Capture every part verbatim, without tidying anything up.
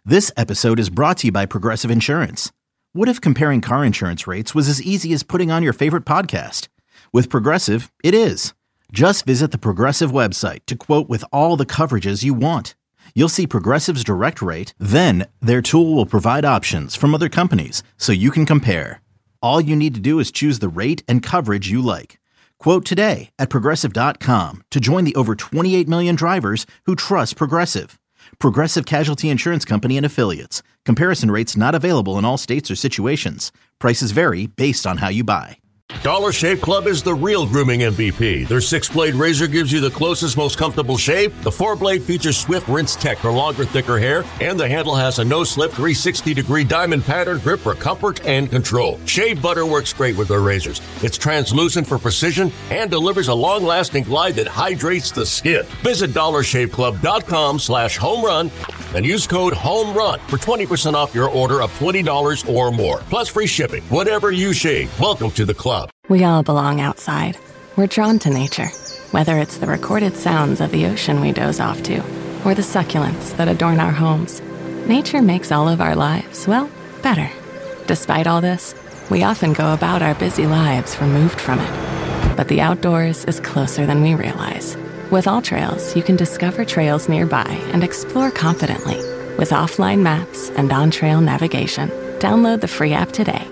This episode is brought to you by Progressive Insurance. What if comparing car insurance rates was as easy as putting on your favorite podcast? With Progressive, it is. Just visit the Progressive website to quote with all the coverages you want. You'll see Progressive's direct rate, then their tool will provide options from other companies so you can compare. All you need to do is choose the rate and coverage you like. Quote today at progressive dot com to join the over twenty-eight million drivers who trust Progressive. Progressive Casualty Insurance Company and Affiliates. Comparison rates not available in all states or situations. Prices vary based on how you buy. Dollar Shave Club is the real grooming M V P. Their six-blade razor gives you the closest, most comfortable shave. The four-blade features swift rinse tech for longer, thicker hair. And the handle has a no-slip three sixty degree diamond pattern grip for comfort and control. Shave butter works great with their razors. It's translucent for precision and delivers a long-lasting glide that hydrates the skin. Visit dollar shave club dot com slash home run and use code HOMERUN for twenty percent off your order of twenty dollars or more. Plus free shipping. Whatever you shave, welcome to the club. We all belong outside. We're drawn to nature, whether it's the recorded sounds of the ocean we doze off to, or the succulents that adorn our homes. Nature makes all of our lives, well, better. Despite all this, we often go about our busy lives removed from it. But the outdoors is closer than we realize. With AllTrails, you can discover trails nearby and explore confidently. With offline maps and on-trail navigation, download the free app today.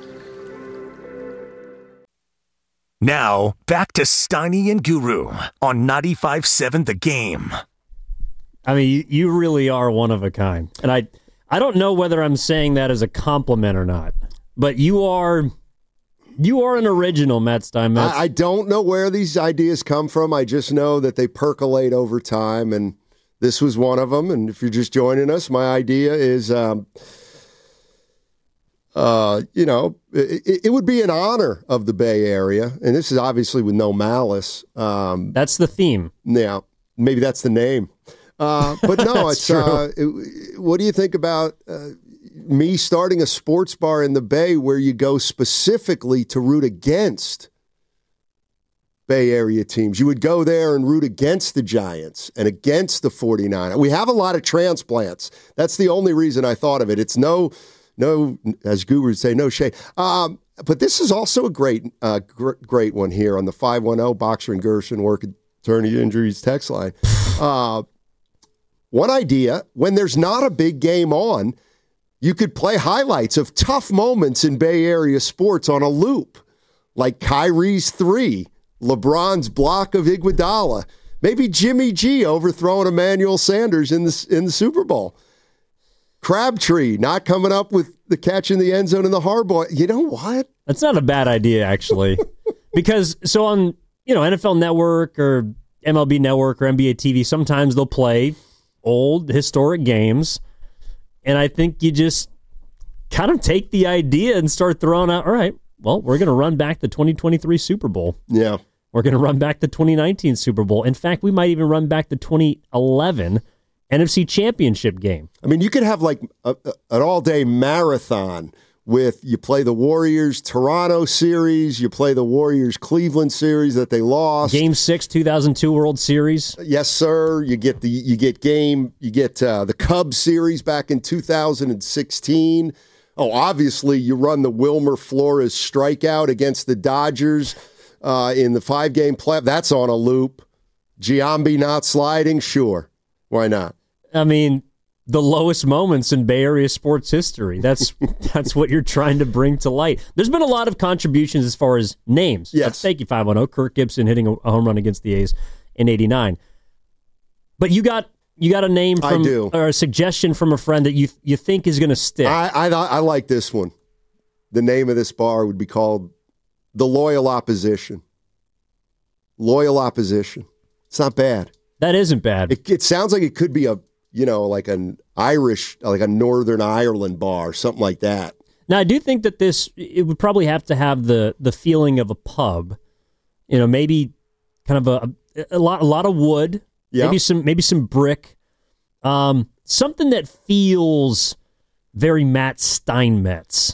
Now, back to Steiny and Guru on ninety-five seven The Game. I mean, you, you really are one of a kind. And I I don't know whether I'm saying that as a compliment or not, but you are you are an original, Matt Steinmetz. I, I don't know where these ideas come from. I just know that they percolate over time, and this was one of them. And if you're just joining us, my idea is... Um, Uh, you know, it, it would be in honor of the Bay Area, and this is obviously with no malice. Um, that's the theme. Yeah, maybe that's the name. Uh, but no, it's. Uh, it, what do you think about uh, me starting a sports bar in the Bay where you go specifically to root against Bay Area teams? You would go there and root against the Giants and against the forty-niners. We have a lot of transplants. That's the only reason I thought of it. It's no... No, as Guru would say, no shade. Um, but this is also a great uh, gr- great one here on the five one zero Boxer and Gershon Work Attorney Injuries text line. Uh, one idea, when there's not a big game on, you could play highlights of tough moments in Bay Area sports on a loop, like Kyrie's three, LeBron's block of Iguodala, maybe Jimmy G overthrowing Emmanuel Sanders in the, in the Super Bowl. Crabtree not coming up with the catch in the end zone in the hardball. You know what? That's not a bad idea, actually. Because, so on, you know, N F L Network or M L B Network or N B A T V, sometimes they'll play old historic games. And I think you just kind of take the idea and start throwing out, all right, well, we're going to run back the twenty twenty-three Super Bowl. Yeah. We're going to run back the twenty nineteen Super Bowl. In fact, we might even run back the twenty eleven N F C Championship game. I mean, you could have like a, a, an all-day marathon with you play the Warriors-Toronto series, you play the Warriors-Cleveland series that they lost. Game six, two thousand two World Series. Yes, sir. You get the you get game you get uh, the Cubs series back in two thousand sixteen. Oh, obviously you run the Wilmer Flores strikeout against the Dodgers uh, in the five-game play. That's on a loop. Giambi not sliding, sure. Why not? I mean, the lowest moments in Bay Area sports history. That's that's what you're trying to bring to light. There's been a lot of contributions as far as names. Yes. Thank you, five one zero. Kirk Gibson hitting a home run against the A's in eighty-nine. But you got you got a name from I do. or a suggestion from a friend that you you think is going to stick. I, I I like this one. The name of this bar would be called The Loyal Opposition. Loyal Opposition. It's not bad. That isn't bad. It, it sounds like it could be a, you know, like an Irish, like a Northern Ireland bar, something like that. Now, I do think that this, it would probably have to have the the feeling of a pub. You know, maybe kind of a a lot a lot of wood, yeah. maybe some maybe some brick, um, something that feels very Matt Steinmetz.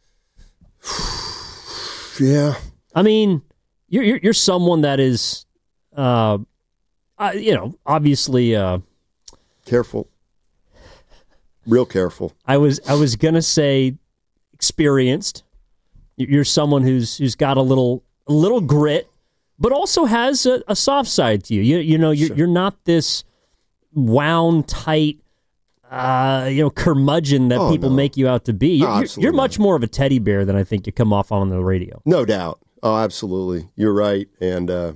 Yeah, I mean, you're you're, you're someone that is, uh, uh, you know, obviously, uh, careful. Real careful. I was I was gonna say experienced. You're someone who's who's got a little a little grit, but also has a, a soft side to you. You you know you're Sure. you're not this wound tight, uh, you know, curmudgeon that Oh, people no. make you out to be. You're, Oh, you're, absolutely you're much more of a teddy bear than I think you come off on the radio. No doubt. Oh, absolutely. You're right. And uh,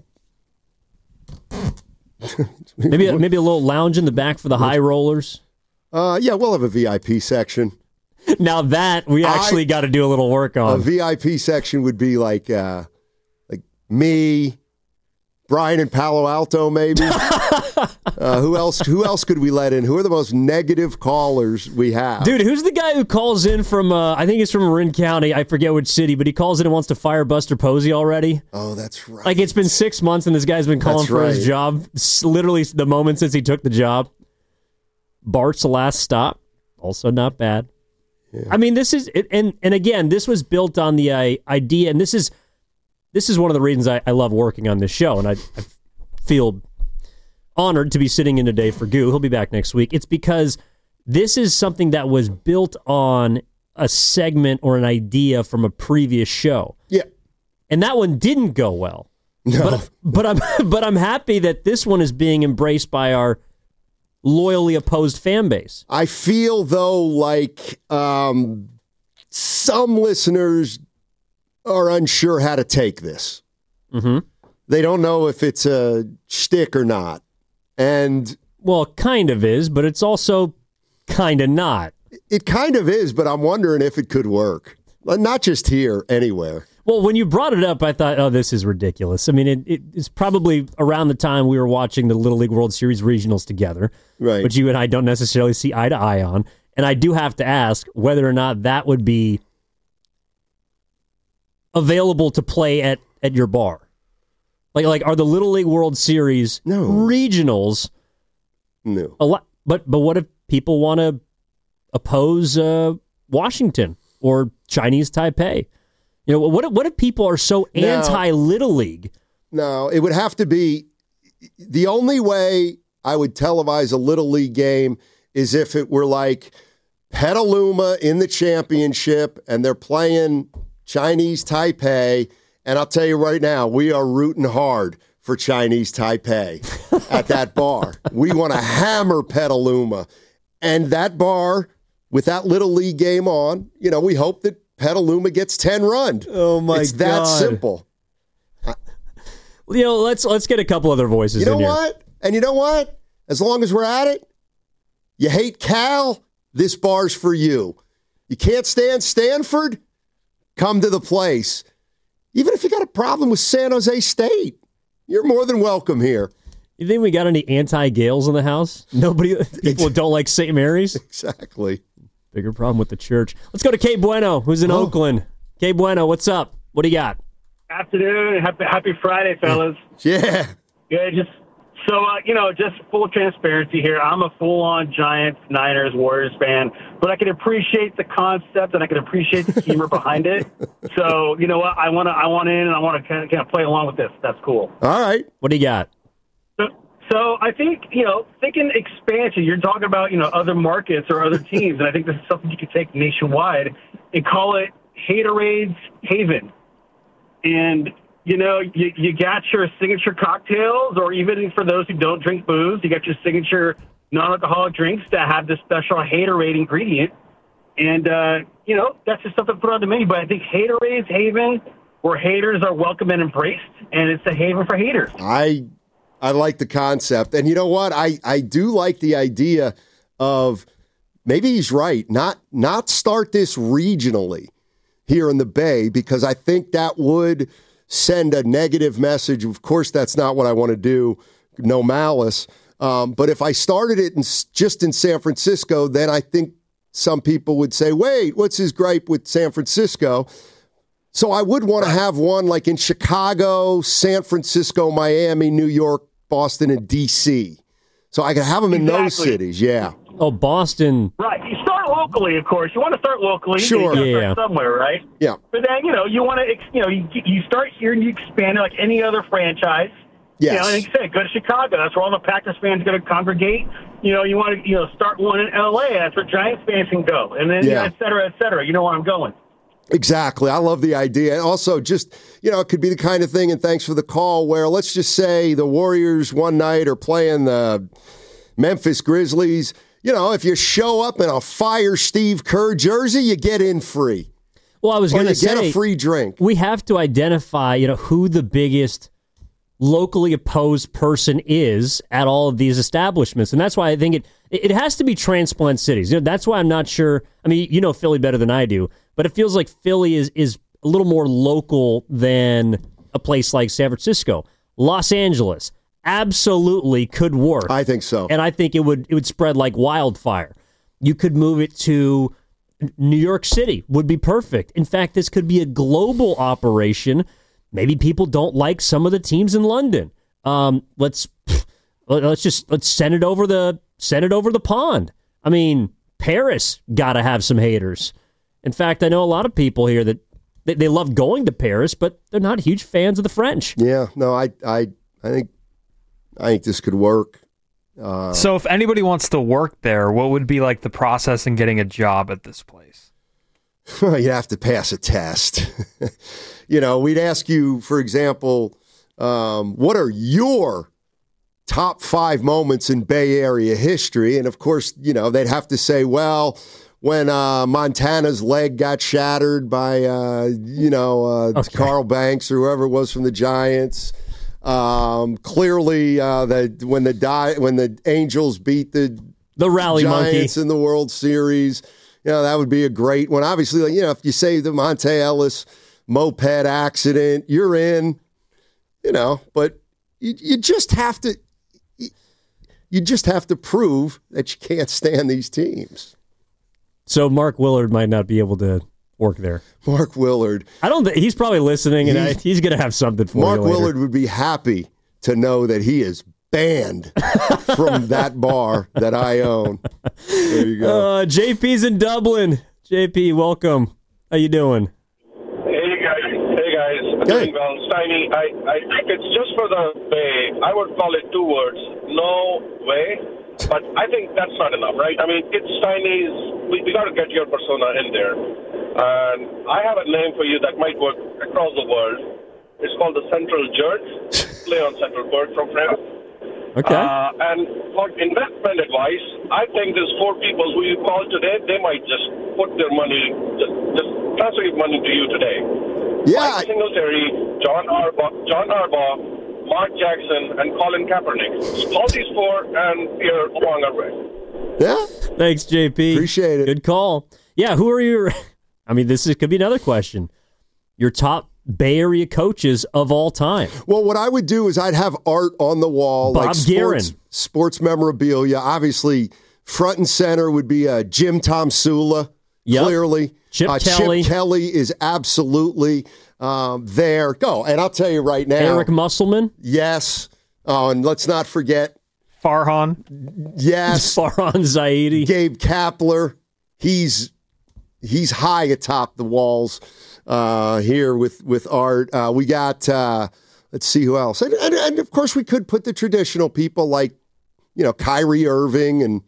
Maybe a, maybe a little lounge in the back for the high rollers. uh, yeah, we'll have a V I P section. Now that we actually I- got to do a little work A on. V I P section would be like uh, like me, Brian in Palo Alto, maybe. uh, who else? Who else could we let in? Who are the most negative callers we have? Dude, who's the guy who calls in from, uh, I think it's from Marin County, I forget which city, but he calls in and wants to fire Buster Posey already? Oh, that's right. Like, it's been six months and this guy's been calling That's for his right. job, s- literally the moment since he took the job. Bart's the last stop, also not bad. I mean, this is, it, and and again, this was built on the uh, idea, and this is this is one of the reasons I, I love working on this show, and I, I feel honored to be sitting in today for Goo. He'll be back next week. It's because this is something that was built on a segment or an idea from a previous show, yeah. and that one didn't go well. No. But but I'm but I'm happy that this one is being embraced by our loyally opposed fan base. I feel though like um, some listeners are unsure how to take this. Mm-hmm. They don't know if it's a shtick or not, and Well, it kind of is, but it's also kind of not. it kind of is. But I'm wondering if it could work, not just here, anywhere. Well, when you brought it up, I thought, oh, this is ridiculous. I mean, it, it, it's probably around the time we were watching the Little League World Series regionals together, Right. which you and I don't necessarily see eye to eye on. And I do have to ask whether or not that would be available to play at, at your bar. Like, like, are the Little League World Series No. regionals No. a lot? But but what if people want to oppose uh, Washington or Chinese Taipei? You know, what if, what if people are so No. anti Little League? No, it would have to be the only way I would televise a Little League game is if it were like Petaluma in the championship and they're playing Chinese Taipei. And I'll tell you right now, we are rooting hard for Chinese Taipei at that bar. We want to hammer Petaluma. And that bar, with that Little League game on, you know, we hope that Petaluma gets ten run. Oh, my It's that God. simple. You know, let's let's get a couple other voices You know in here. what? And you know what? As long as we're at it, you hate Cal, this bar's for you. You can't stand Stanford, come to the place. Even if you got a problem with San Jose State, you're more than welcome here. You think we got any anti-Gales in the house? Nobody, people don't like Saint Mary's? Exactly. Bigger problem with the church. Let's go to Kay Bueno, who's in Oh. Oakland. Kay Bueno, what's up? What do you got? Afternoon. Happy, happy Friday, fellas. Yeah. Yeah, just so, uh, you know, just full transparency here. I'm a full-on Giants, Niners, Warriors fan, but I can appreciate the concept and I can appreciate the humor behind it. So, you know what? I want to I want in and I want to kind of, kind of play along with this. That's cool. All right. What do you got? So, so I think, you know, thinking expansion, you're talking about, you know, other markets or other teams, and I think this is something you could take nationwide and call it Haterades Haven. And, you know, you, you got your signature cocktails, or even for those who don't drink booze, you got your signature non-alcoholic drinks that have this special Haterade ingredient. And, uh, you know, that's just something to put on the menu. But I think Haterades Haven, where haters are welcome and embraced, and it's a haven for haters. I I like the concept. And you know what? I, I do like the idea of maybe he's right, not not start this regionally here in the Bay, because I think that would send a negative message. Of course, that's not what I want to do. No malice. Um, but if I started it in, just in San Francisco, then I think some people would say, wait, what's his gripe with San Francisco? So I would want to have one like in Chicago, San Francisco, Miami, New York, Boston, and D C. So I could have them in those Exactly. cities. Yeah. Oh, Boston. Right. You start locally, of course. You want to start locally. Sure. You gotta Yeah. start somewhere, right? Yeah. But then, you know, you want to, you know, you, you start here and you expand it like any other franchise. Yes. You know, like you said, go to Chicago. That's where all the Packers fans are going to congregate. you know, you want to, you know, start one in L A. That's where Giants fans can go. And then, Yeah. you know, et cetera, et cetera. You know where I'm going. Exactly. I love the idea. And also, just, you know, it could be the kind of thing, and thanks for the call, where let's just say the Warriors one night are playing the Memphis Grizzlies. You know, if you show up in a Fire Steve Kerr jersey, you get in free. Well, I was Or going you to say, get a free drink. we have to identify, you know, who the biggest locally opposed person is at all of these establishments. And that's why I think it it has to be transplant cities. You know, that's why I'm not sure. I mean, you know Philly better than I do, but it feels like Philly is is a little more local than a place like San Francisco. Los Angeles absolutely could work. I think so. And I think it would it would spread like wildfire. You could move it to New York City, would be perfect. In fact, this could be a global operation. Maybe people don't like some of the teams in London. Um, let's let's just let's send it over the send it over the pond. I mean, Paris got to have some haters. In fact, I know a lot of people here that they, they love going to Paris, but they're not huge fans of the French. Yeah, no, I, I, I think, I think this could work. Uh, So if anybody wants to work there, what would be like the process in getting a job at this place? You'd have to pass a test. You know, we'd ask you, for example, um, what are your top five moments in Bay Area history? And of course, you know, they'd have to say, well, when uh, Montana's leg got shattered by, uh, you know, uh, Okay. Carl Banks or whoever it was from the Giants. Um, clearly, uh, the when the die when the Angels beat the The rally Giants monkey. in the World Series, you know, that would be a great one. Obviously, like, you know, if you say the Monte Ellis moped accident, you're in, you know, but you, you just have to, you, you just have to prove that you can't stand these teams. So Mark Willard might not be able to work there. Mark Willard. I don't think he's probably listening, and I, He's- he's going to have something for Mark you later. Willard would be happy to know that he is banned from that bar that I own. There you go. Uh, J P's in Dublin. J P, welcome. How you doing? Hey guys, hey guys, Hey. doing well. Steiny, I, I think it's just for the Bay. I would call it two words: no way. But I think that's not enough, right? I mean, it's Steiny's. We, we got to get your persona in there. And I have a name for you that might work across the world. It's called the Central Jerk. Play on Central Perk from France. Okay. Uh, and for investment advice, I think there's four people who you call today. They might just put their money, just, just transfer your money to you today. Yeah. Mike Singletary, John Harbaugh, John Harbaugh, Mark Jackson, and Colin Kaepernick. Call these four, and you're along our way. Yeah. Thanks, J P. Appreciate it. Good call. Yeah, who are your... I mean, this is, could be another question. Your top Bay Area coaches of all time. Well, what I would do is I'd have art on the wall, Bob like sports, Guerin. sports memorabilia. Obviously, front and center would be uh, Jim Tomsula. Yep. Clearly, Chip uh, Kelly. Chip Kelly is absolutely um, there. Go, and I'll tell you right now, Eric Musselman. yes. Oh, and let's not forget, Farhan. yes, Farhan Zaidi. Gabe Kapler. He's he's high atop the walls uh, here with with art. Uh, we got uh, let's see who else, and, and, and of course we could put the traditional people like you know Kyrie Irving and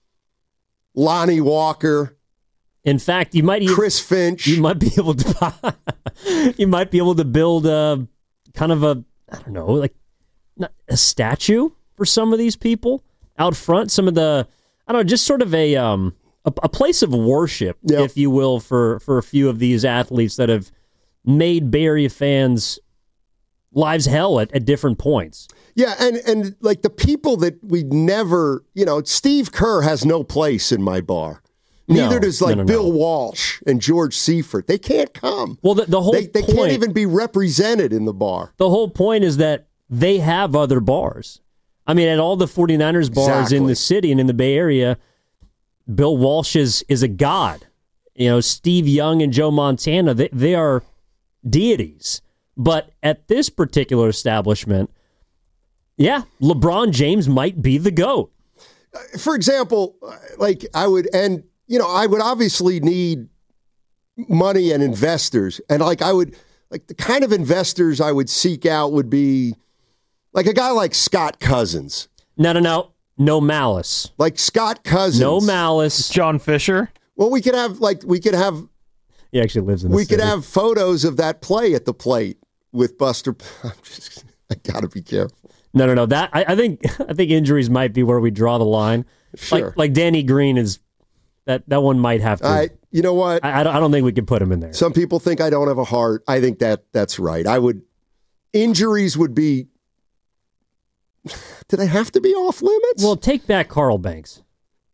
Lonnie Walker, In fact, you might even, Chris Finch. you might be able to you might be able to build a kind of a I don't know, like not a statue for some of these people out front. Some of the I don't know, just sort of a um a, a place of worship, Yep. if you will, for for a few of these athletes that have made Bay Area fans' lives hell at, at different points. Yeah, and and like the people that we never, you know, Steve Kerr has no place in my bar. Neither No, does no, like no, no. Bill Walsh and George Seifert. They can't come. Well, the, the whole They, they point, can't even be represented in the bar. the whole point is that they have other bars. I mean, at all the 49ers bars in Exactly. the city and in the Bay Area, Bill Walsh is, is a god. You know, Steve Young and Joe Montana, they, they are deities. But at this particular establishment, yeah, LeBron James might be the GOAT. For example, like I would, and you know, I would obviously need money and investors, and like I would, like the kind of investors I would seek out would be like a guy like Scott Cousins. No, no, no. No malice. Like Scott Cousins. No malice. John Fisher. Well, we could have like we could have. He actually lives in the We city. could have photos of that play at the plate with Buster. I'm just, I gotta be careful. No, no, no. That I, I think I think injuries might be where we draw the line. Sure. Like like Danny Green is that that one might have to. I, you know what? I, I don't I don't think we could put him in there. Some people think I don't have a heart. I think that that's right. I would. Injuries would be. Do they have to be off limits? Well, take back Carl Banks.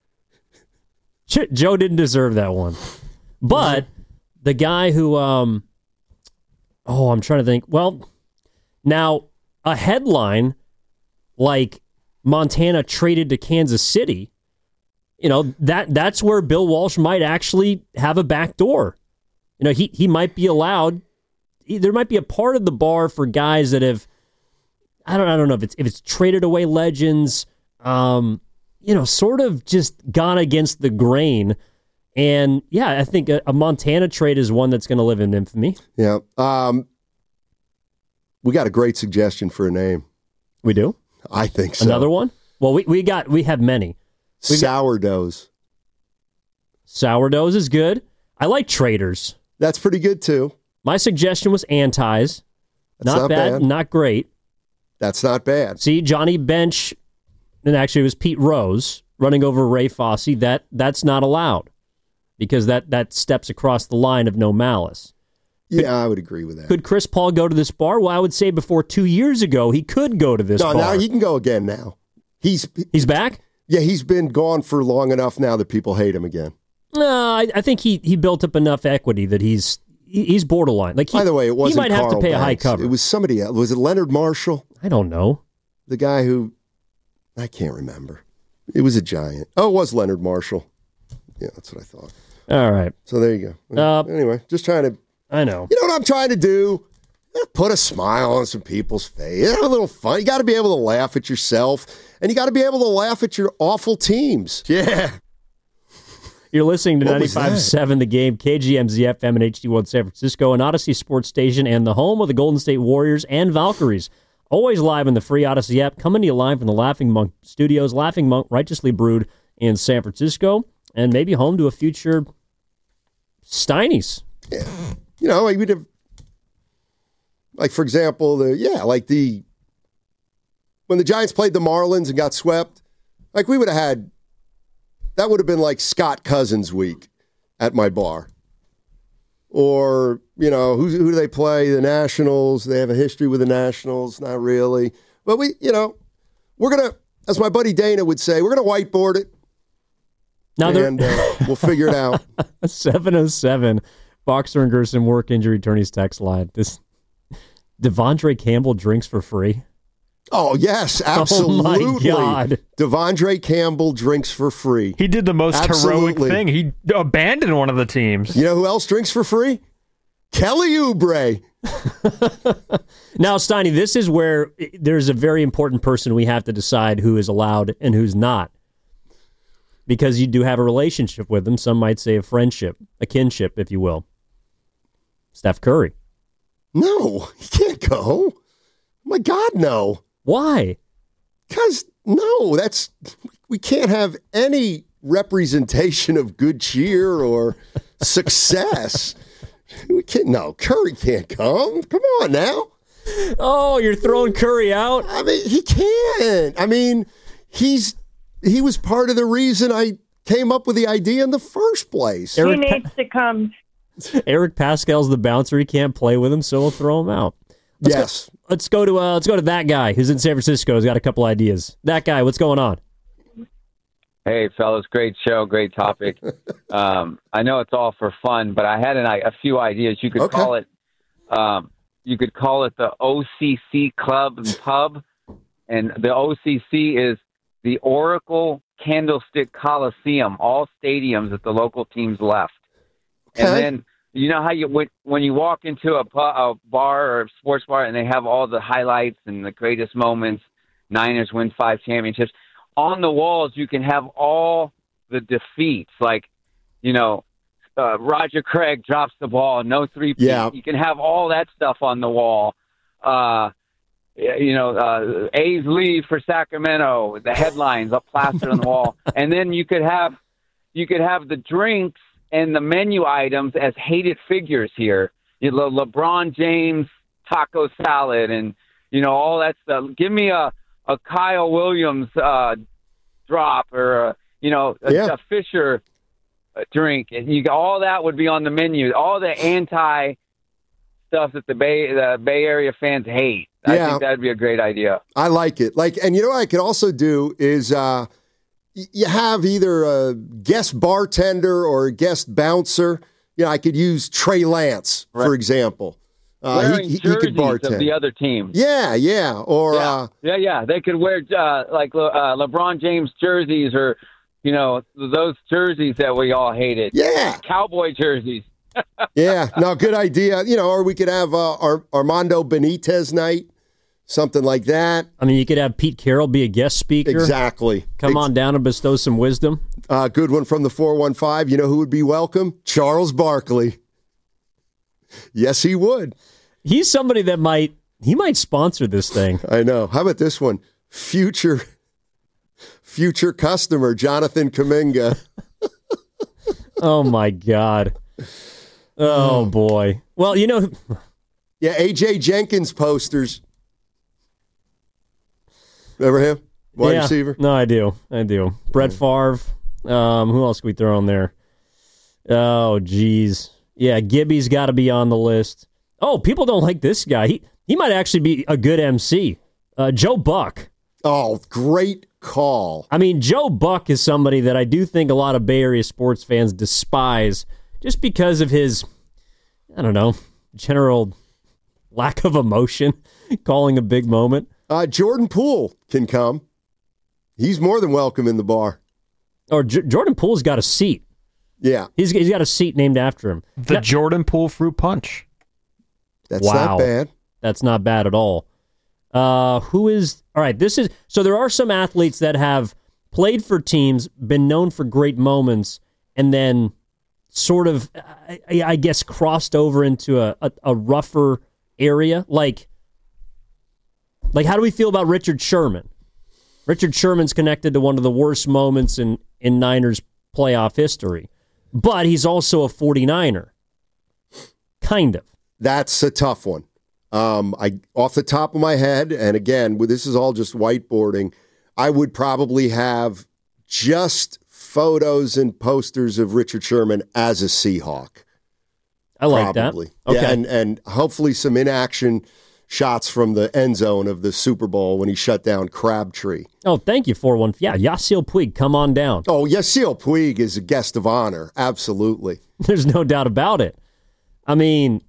Joe didn't deserve that one, but the guy who, um, oh, I'm trying to think. Well, now a headline like Montana traded to Kansas City, you know, that that's where Bill Walsh might actually have a back door. You know, he he might be allowed. There might be a part of the bar for guys that have, I don't I don't know if it's if it's traded away legends, um, you know, sort of just gone against the grain. And yeah, I think a, a Montana trade is one that's going to live in infamy. Yeah. Um, we got a great suggestion for a name. We do? I think so. Another one? Well, we, we got we have many. We've Sourdoughs. Got, sourdoughs is good. I like traders. That's pretty good too. My suggestion was antis. Not, not bad, bad. not great. That's not bad. See, Johnny Bench, and actually it was Pete Rose running over Ray Fosse. That that's not allowed because that that steps across the line of no malice. Yeah, could, I would agree with that. Could Chris Paul go to this bar? Well, I would say before two years ago he could go to this no, bar. now he can go again. Now he's he's back. Yeah, he's been gone for long enough now that people hate him again. No, I, I think he he built up enough equity that he's he, he's borderline. Like he, by the way, it wasn't he might have Carl to pay Banks. a high cover. It was somebody else. Was it Leonard Marshall? I don't know. The guy who I can't remember. It was a giant. Oh, it was Leonard Marshall. Yeah, that's what I thought. All right. So there you go. Uh, anyway, just trying to. I know. You know what I'm trying to do? Put a smile on some people's face. Have a little fun. You got to be able to laugh at yourself, and you got to be able to laugh at your awful teams. Yeah. You're listening to What ninety-five was point seven The Game, K G M Z F M and H D one San Francisco, an Odyssey Sports Station, and the home of the Golden State Warriors and Valkyries. Always live in the free Odyssey app, coming to you live from the Laughing Monk Studios. Laughing Monk, righteously brewed in San Francisco, and maybe home to a future Steinies. Yeah. You know, like we'd have, like for example, the yeah, like the when the Giants played the Marlins and got swept, like we would have had. That would have been like Scott Cousins week at my bar. Or, you know, who, who do they play? The Nationals. They have a history with the Nationals. Not really. But we, you know, we're going to, as my buddy Dana would say, we're going to whiteboard it. Now and uh, we'll figure it out. seven oh seven Boxer and Gerson work injury attorneys text line. This Devondre Campbell drinks for free. Oh, yes, absolutely. Oh, my God. Devondre Campbell drinks for free. He did the most Absolutely. heroic thing. He abandoned one of the teams. You know who else drinks for free? Kelly Oubre. Now, Steiny, this is where there's a very important person we have to decide who is allowed and who's not. Because you do have a relationship with them. Some might say a friendship, a kinship, if you will. Steph Curry. No, he can't go. My God, no. Why? Because, no, that's, we can't have any representation of good cheer or success. We can't, no, Curry can't come. Come on now. Oh, you're throwing Curry out? I mean, he can't. I mean, he's, he was part of the reason I came up with the idea in the first place. Eric he needs to come. Eric Pascal's the bouncer. He can't play with him, so we'll throw him out. Let's yes. Go, let's go to uh, let's go to that guy who's in San Francisco. He's got a couple ideas. That guy, what's going on? Hey, fellas, great show, great topic. um, I know it's all for fun, but I had an, a few ideas. You could Okay. call it, um, you could call it the O C C Club and Pub, and the O C C is the Oracle Candlestick Coliseum. All stadiums that the local teams left, Okay. and then. You know how you when, when you walk into a, pu- a bar or a sports bar and they have all the highlights and the greatest moments, Niners win five championships. On the walls, you can have all the defeats, like, you know, uh, Roger Craig drops the ball, no three. Yeah. You can have all that stuff on the wall. Uh, you know, uh, A's leave for Sacramento, the headlines up plastered on the wall. And then you could have you could have the drinks and the menu items as hated figures here. You know, LeBron James taco salad and, you know, all that stuff. Give me a, a Kyle Williams uh, drop or, a, you know, a, yeah. a Fisher drink. And you all that would be on the menu. All the anti stuff that the Bay the Bay Area fans hate. I yeah. think that'd be a great idea. I like it. Like, and you know what I could also do is uh, y- you have either a guest bartender or a guest bouncer. You know, I could use Trey Lance, right. for example. Uh, Wearing he, he, jerseys he could bartend. of the other team. Yeah, yeah. Or yeah, uh, yeah, yeah. They could wear uh, like uh, LeBron James jerseys or, you know, those jerseys that we all hated. Yeah. Cowboy jerseys. yeah, no, good idea. You know, or we could have uh, Ar- Armando Benitez night, something like that. I mean, you could have Pete Carroll be a guest speaker. Exactly. Come Ex- on down and bestow some wisdom. Uh, good one from the four one five. You know who would be welcome? Charles Barkley. Yes, he would. He's somebody that might, he might sponsor this thing. I know. How about this one? Future, future customer, Jonathan Kuminga. Oh, my God. Oh, boy. Well, you know. Yeah, A J Jenkins posters. Remember him? Wide yeah. receiver? No, I do. I do. Brett Favre. Um, who else can we throw on there? Oh, geez. Yeah, Gibby's got to be on the list. Oh, people don't like this guy. He he might actually be a good M C. Uh, Joe Buck. Oh, great call. I mean, Joe Buck is somebody that I do think a lot of Bay Area sports fans despise just because of his, I don't know, general lack of emotion, calling a big moment. Uh, Jordan Poole can come. He's more than welcome in the bar. Or J- Jordan Poole's got a seat. Yeah. He's he's got a seat named after him. The now, Jordan Poole fruit punch. That's wow. not bad. That's not bad at all. Uh, who is, all right, this is, so there are some athletes that have played for teams, been known for great moments, and then sort of, I, I guess, crossed over into a, a, a rougher area. Like, like, how do we feel about Richard Sherman? Richard Sherman's connected to one of the worst moments in, in Niners playoff history, but he's also a forty-niner. Kind of. That's a tough one. Um, I off the top of my head, and again, this is all just whiteboarding, I would probably have just photos and posters of Richard Sherman as a Seahawk. I like probably. that. Okay. Yeah, and, and hopefully some inaction shots from the end zone of the Super Bowl when he shut down Crabtree. Oh, thank you, four one. Yeah, Yasiel Puig, come on down. Oh, Yasiel Puig is a guest of honor. Absolutely. There's no doubt about it. I mean,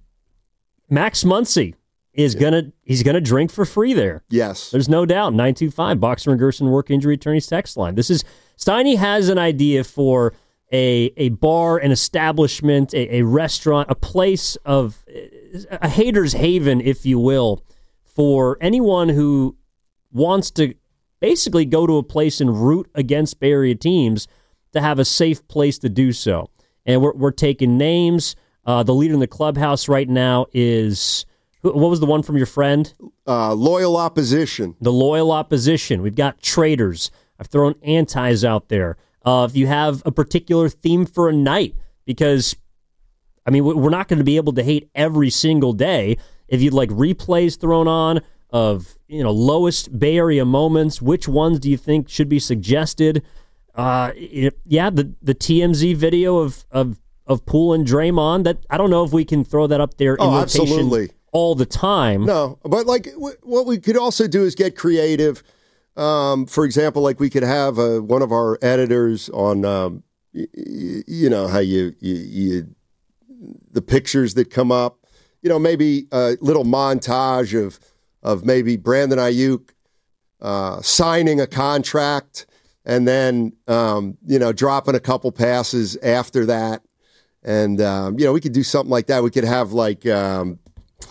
Max Muncy is yeah. gonna he's gonna drink for free there. Yes. There's no doubt. nine two five, Boxer and Gerson Work Injury Attorneys text line. This is, Steiny has an idea for a a bar, an establishment, a, a restaurant, a place of a hater's haven, if you will, for anyone who wants to basically go to a place and root against Bay Area teams to have a safe place to do so. And we're we're taking names. Uh, the leader in the clubhouse right now is, what was the one from your friend? Uh, loyal opposition. The loyal opposition. We've got traitors. I've thrown antis out there. Uh, if you have a particular theme for a night, because, I mean, we're not going to be able to hate every single day. If you'd like replays thrown on of, you know, lowest Bay Area moments, which ones do you think should be suggested? Uh, it, yeah, the, the T M Z video of, of, of Poole and Draymond, that I don't know if we can throw that up there in oh, rotation absolutely. all the time. No, but like w- what we could also do is get creative. Um, for example, like we could have uh, one of our editors on, um, y- y- you know, how you, you, you, the pictures that come up, you know, maybe a little montage of, of maybe Brandon Ayuk uh, signing a contract and then, um, you know, dropping a couple passes after that. And, um, you know, we could do something like that. We could have like, um,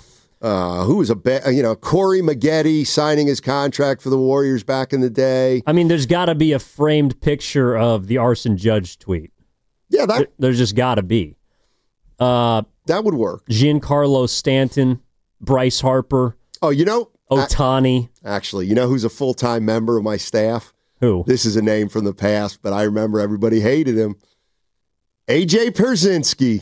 Uh, who was a be- you know Corey Maggette signing his contract for the Warriors back in the day. I mean, there's got to be a framed picture of the Arson Judge tweet. Yeah, that there, there's just got to be. Uh, that would work. Giancarlo Stanton, Bryce Harper. Oh, you know, Otani. Actually, you know who's a full-time member of my staff? Who? This is a name from the past, but I remember everybody hated him. A J Pierzynski.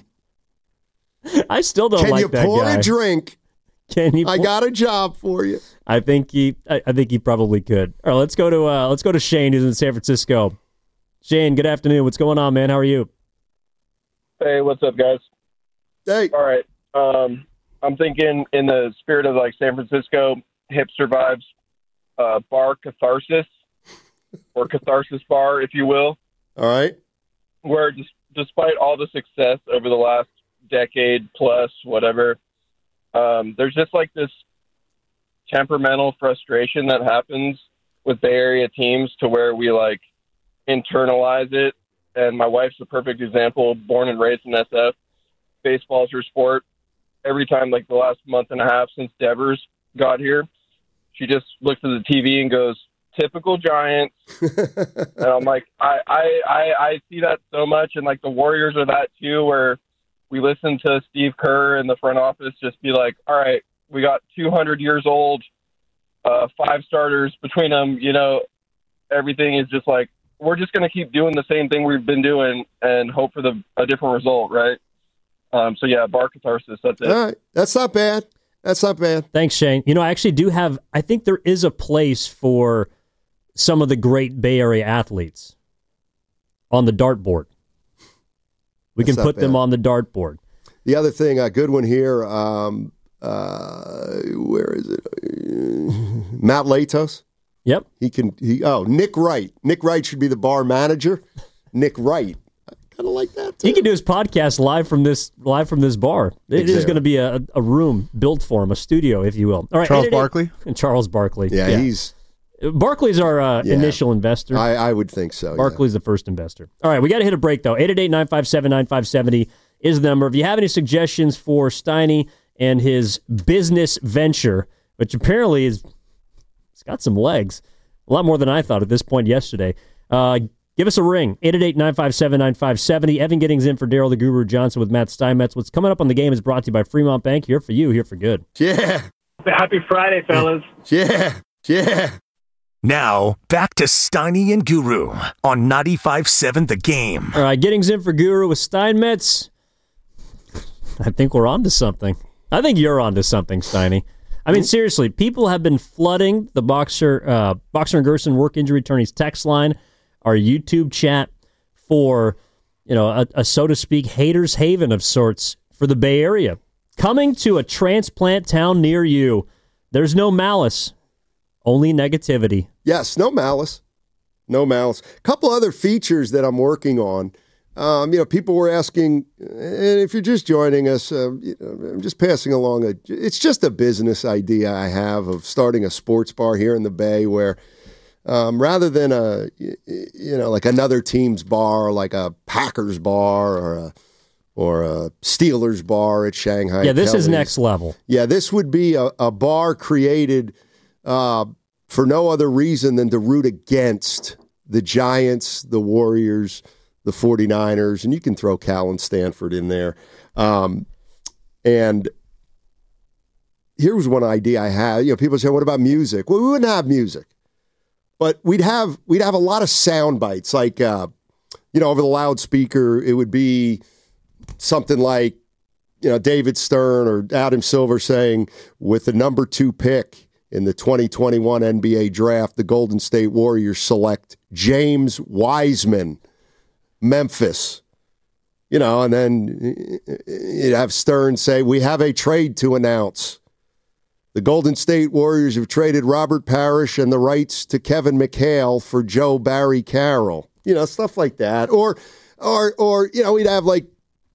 I still don't Can like you that pour guy. a drink? Can you? I pour- got a job for you. I think he. I, I think he probably could. All right, let's go to uh, let's go to Shane, who's in San Francisco. Shane, good afternoon. What's going on, man? How are you? Hey, what's up, guys? Hey. All right. Um, I'm thinking in the spirit of like San Francisco hipster vibes, uh, bar catharsis or catharsis bar, if you will. All right. Where just, despite all the success over the last decade plus, whatever, um, there's just like this temperamental frustration that happens with Bay Area teams to where we like internalize it. And my wife's a perfect example, born and raised in S F. Baseball's her sport. Every time, like the last month and a half since Devers got here, she just looks at the T V and goes, typical Giants. And I'm like, I, I, I, I see that so much. And like the Warriors are that too, where we listen to Steve Kerr in the front office just be like, all right, we got two hundred years old, uh, five starters between them. You know, everything is just like, we're just going to keep doing the same thing we've been doing and hope for the a different result, right? Um, so, yeah, bar catharsis, that's it. All right. That's not bad. That's not bad. Thanks, Shane. You know, I actually do have, I think there is a place for some of the great Bay Area athletes on the dartboard. We That's can not put them bad. on the dartboard. The other thing, a good one here, um, uh, where is it? Uh, Matt Latos. Yep. He can, he, oh, Nick Wright. Nick Wright should be the bar manager. Nick Wright. I kind of like that, too. He can do his podcast live from this live from this bar. It is Exactly. going to be a, a room built for him, a studio, if you will. All right, Charles eight eight eight Barkley? And Charles Barkley. Yeah, he's, Barkley's our uh, Yeah. initial investor. I, I would think so. yeah. Barkley's the first investor. All right, we got to hit a break, though. eight eight eight, nine five seven, nine five seven zero is the number. If you have any suggestions for Steiny and his business venture, which apparently is it's got some legs, a lot more than I thought at this point yesterday, uh, give us a ring. eight eight eight, nine five seven, nine five seven zero. Evan Giddings in for Daryl the Guru Johnson with Matt Steinmetz. What's coming up on the game is brought to you by Fremont Bank. Here for you, here for good. Yeah. Happy Friday, fellas. Yeah. Yeah. Now, back to Steiny and Guru on ninety-five point seven The Game. All right, Giddings in for Guru with Steinmetz. I think we're on to something. I think you're on to something, Steiny. I mean, seriously, people have been flooding the Boxer uh, Boxer and Gerson work injury attorneys text line, our YouTube chat for, you know, a, a so to speak haters haven of sorts for the Bay Area. Coming to a transplant town near you. There's no malice, only negativity. Yes, no malice. No malice. A couple other features that I'm working on. Um, you know, people were asking, and if you're just joining us, uh, you know, I'm just passing along a, it's just a business idea I have of starting a sports bar here in the Bay where um, rather than a, you know, like another team's bar, like a Packers bar or a, or a Steelers bar at Shanghai. Yeah, this is Kelly's. next level. Yeah, this would be a, a bar created uh, for no other reason than to root against the Giants, the Warriors, the 49ers, and you can throw Cal and Stanford in there. Um, and here was one idea I had. You know, people say, what about music? Well, we wouldn't have music. But we'd have we'd have a lot of sound bites. Like, uh, you know, over the loudspeaker, it would be something like, you know, David Stern or Adam Silver saying, with the number two pick in the twenty twenty-one N B A draft, the Golden State Warriors select James Wiseman, Memphis. You know, and then you'd have Stern say, we have a trade to announce. The Golden State Warriors have traded Robert Parrish and the rights to Kevin McHale for Joe Barry Carroll. You know, stuff like that. Or, or, or you know, we'd have like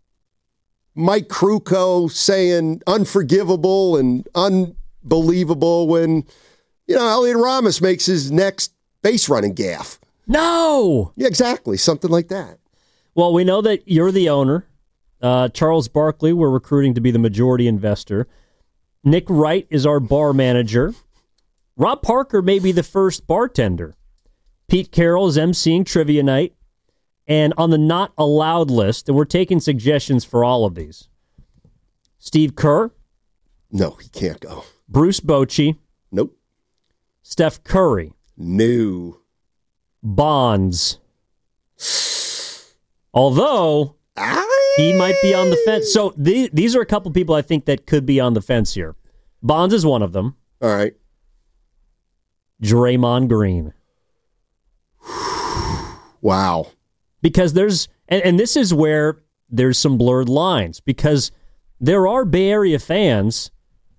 Mike Krukow saying unforgivable and unbelievable when, you know, Elliot Ramos makes his next base running gaffe. No! Yeah, exactly. Something like that. Well, we know that you're the owner. Uh, Charles Barkley, we're recruiting to be the majority investor. Nick Wright is our bar manager. Rob Parker may be the first bartender. Pete Carroll is emceeing trivia night. And on the not allowed list, and we're taking suggestions for all of these, Steve Kerr. No, he can't go. Bruce Bochy. Nope. Steph Curry. No. Bonds. Although he might be on the fence. So the, these are a couple people I think that could be on the fence here. Bonds is one of them. All right. Draymond Green. Wow. Because there's, and, and this is where there's some blurred lines, because there are Bay Area fans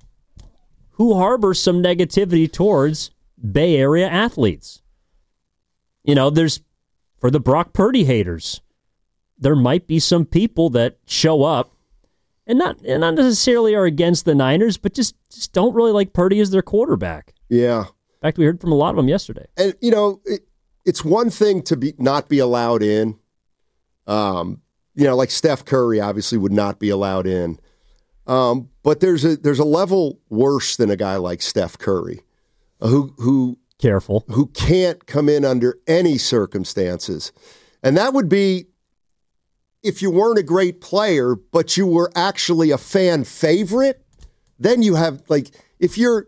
who harbor some negativity towards Bay Area athletes. You know, there's, for the Brock Purdy haters, there might be some people that show up and not and not necessarily are against the Niners, but just, just don't really like Purdy as their quarterback. Yeah. In fact, we heard from a lot of them yesterday. And, you know, it, it's one thing to be not be allowed in. Um, you know, like Steph Curry obviously would not be allowed in. Um, but there's a there's a level worse than a guy like Steph Curry, uh, who who careful who can't come in under any circumstances, and that would be if you weren't a great player, but you were actually a fan favorite. Then you have like if you're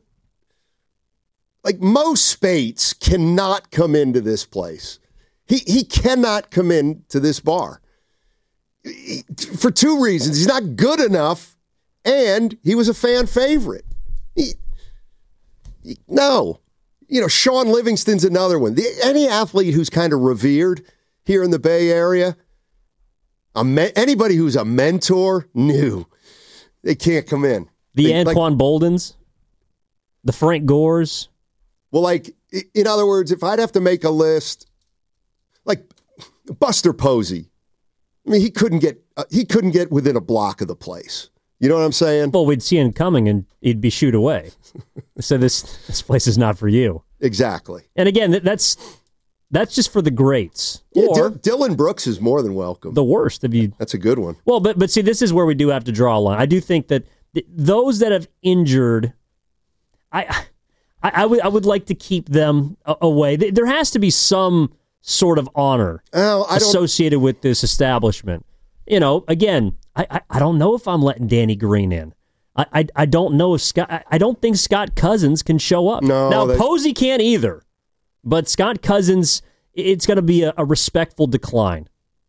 like Mo Spates cannot come into this place. He he cannot come into this bar he, for two reasons. He's not good enough. And he was a fan favorite. He, he, no. You know, Sean Livingston's another one. The, any athlete who's kind of revered here in the Bay Area, a me, anybody who's a mentor, no, they can't come in. The they, Anquan like, Boldens, the Frank Gores. Well, like, in other words, if I'd have to make a list, like Buster Posey, I mean, he couldn't get uh, he couldn't get within a block of the place. You know what I'm saying? Well, we'd see him coming and he'd be shooed away. So this this place is not for you. Exactly. And again, that's that's just for the greats. Yeah, or D- Dylan Brooks is more than welcome. The worst of you. That's a good one. Well, but but see, this is where we do have to draw a line. I do think that th- those that have injured, I, I I would I would like to keep them a- away. There has to be some sort of honor oh, I associated with this establishment. You know, again. I, I, I don't know if I'm letting Danny Green in. I, I I don't know if Scott. I, I don't think Scott Cousins can show up. No, now that... Posey can't either. But Scott Cousins, it's going to be a, a respectful decline.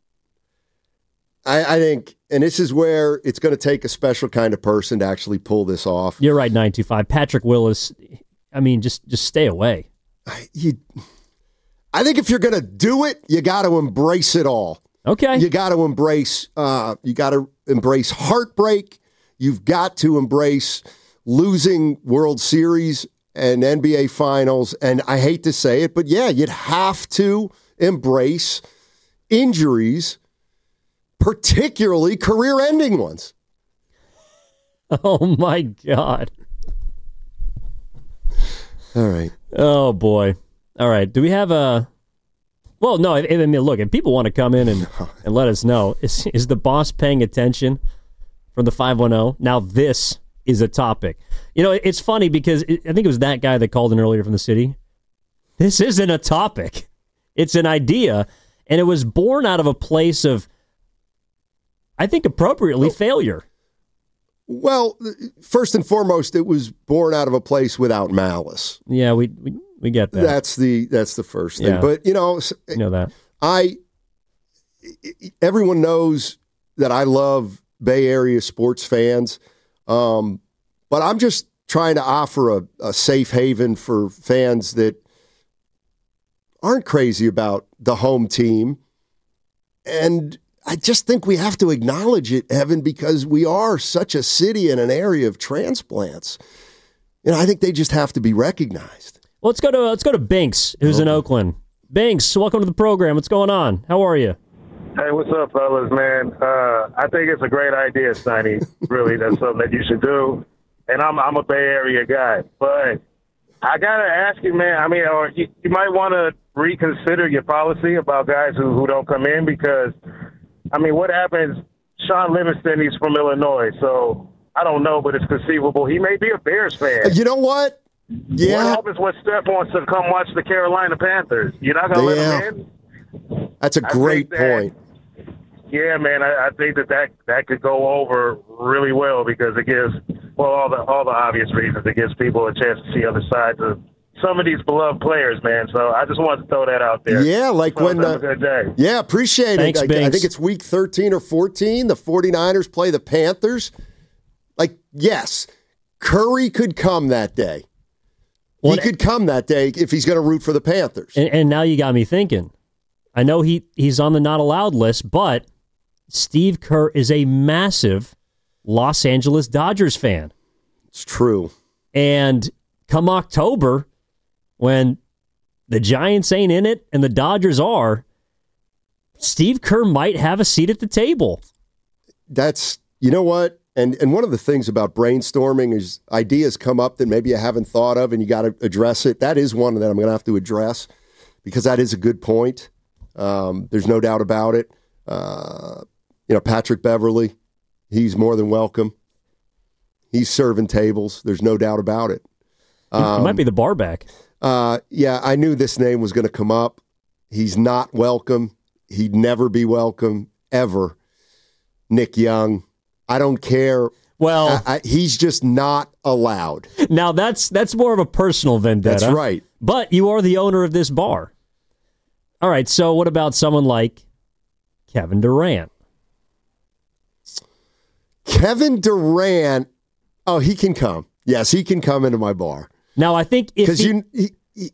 I, I think, and this is where it's going to take a special kind of person to actually pull this off. You're right, nine two five. Patrick Willis. I mean, just just stay away. I, you, I think if you're going to do it, you got to embrace it all. Okay. You got to embrace. Uh, you got to embrace heartbreak. You've got to embrace losing World Series and N B A Finals. And I hate to say it, but yeah, you'd have to embrace injuries, particularly career-ending ones. Oh my God! All right. Oh boy. All right. Do we have a? Well, no, I mean, look, if people want to come in and, and let us know, is, is the boss paying attention from the five one zero? Now this is a topic. You know, it's funny because it, I think it was that guy that called in earlier from the city. This isn't a topic. It's an idea, and it was born out of a place of, I think appropriately, oh. failure. Well, first and foremost, it was born out of a place without malice. Yeah, we... we We get that. That's the that's the first thing. Yeah. But you know, you know that I everyone knows that I love Bay Area sports fans, um, but I'm just trying to offer a, a safe haven for fans that aren't crazy about the home team. And I just think we have to acknowledge it, Evan, because we are such a city and an area of transplants. And I think they just have to be recognized. Well, let's go to let's go to Binks, who's okay. in Oakland. Binks, welcome to the program. What's going on? How are you? Hey, what's up, fellas, man? Uh, I think it's a great idea, Steiny. Really, that's something that you should do. And I'm I'm a Bay Area guy, but I gotta ask you, man. I mean, or you, you might want to reconsider your policy about guys who, who don't come in because, I mean, what happens? Sean Livingston, he's from Illinois, so I don't know, but it's conceivable he may be a Bears fan. You know what? Yeah. What happens when Steph wants to come watch the Carolina Panthers? You're not going to yeah. let him in? That's a great that, point. Yeah, man, I, I think that, that that could go over really well because it gives, well, all the all the obvious reasons. It gives people a chance to see other sides of some of these beloved players, man. So I just wanted to throw that out there. Yeah, like so when have the, a good day. Yeah, appreciate Thanks, it. I, I Binks. think it's week thirteen or fourteen. The 49ers play the Panthers. Like, yes, Curry could come that day. Well, he could come that day if he's going to root for the Panthers. And, and now you got me thinking. I know he, he's on the not allowed list, but Steve Kerr is a massive Los Angeles Dodgers fan. It's true. And come October, when the Giants ain't in it and the Dodgers are, Steve Kerr might have a seat at the table. That's, you know what? And and one of the things about brainstorming is ideas come up that maybe you haven't thought of and you got to address it. That is one that I'm going to have to address because that is a good point. Um, there's no doubt about it. Uh, you know, Patrick Beverly, he's more than welcome. He's serving tables. There's no doubt about it. Um, he might be the bar back. Uh, yeah, I knew this name was going to come up. He's not welcome. He'd never be welcome, ever. Nick Young. I don't care. Well, I, I, he's just not allowed. Now, that's that's more of a personal vendetta. That's right. But you are the owner of this bar. All right, so what about someone like Kevin Durant? Kevin Durant, oh, he can come. Yes, he can come into my bar. Now, I think if Because he, you... He, he,